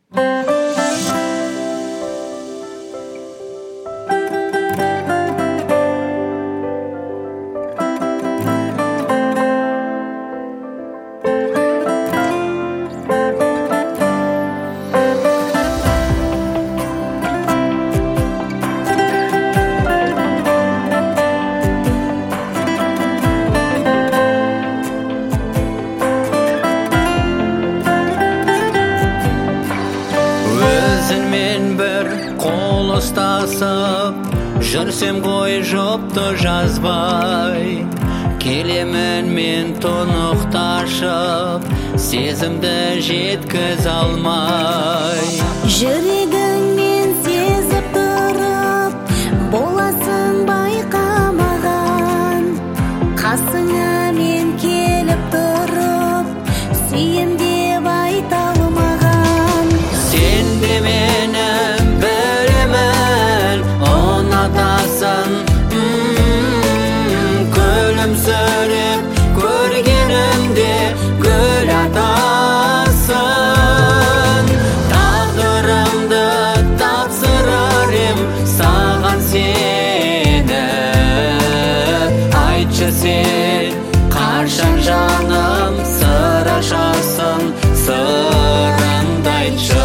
Қол ұстасып жүрсем ғой жұпты жазбай, келемін мен тұнықташып, сезімді жеткіз алмай. Жүрегіңмен сезіп тұрып, боласың байқамаған, қасыңа мен келіп тұрып, сүйем деп айта алмаған. Сен де менің білемін, ұнатасың, күлімсіреп көргенімде гүл атасың. Тағдырымды тапсырар ем саған сені, айтшы сен қашан жаным сыр ашасың, сырыңды айтшы.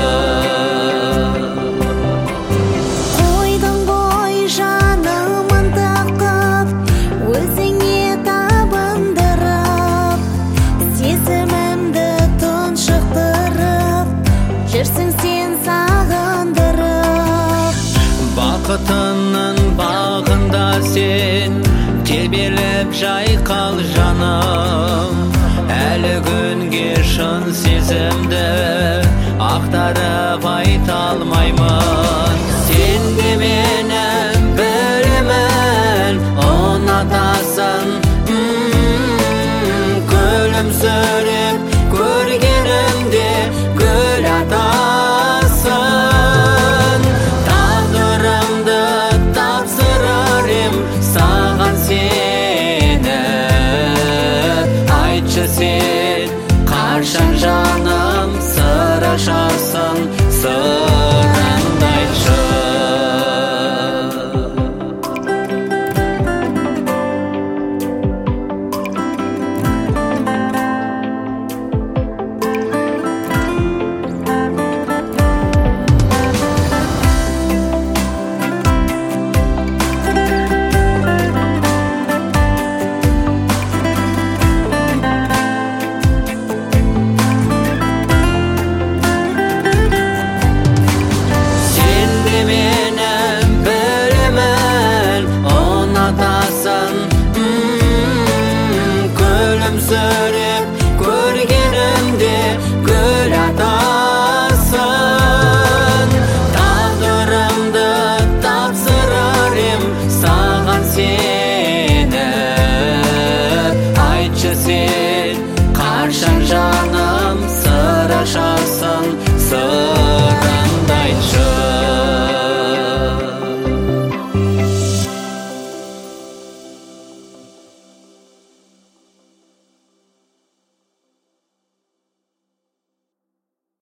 Қойдың ғой жанымын тақып, өзіңе табындырып, сезімімді тұншықтырып, жүрсің сен сағындырып. Бақытының бағында сен тербеліп жайқал жаным, әлі күнге шын сезімді ақтарып айта алмаймын. Сен де менің білемін, ұнатасың, күлімсіреп көргенімде гүл атасың. Тағдырымды тапсырар ем саған сені, айтшы сен қашан жаным сыр ашасың, сырыңды айтшы. Күлімсіреп көргенімде гүл атасың. Тағдырымды тапсырар ем саған сен,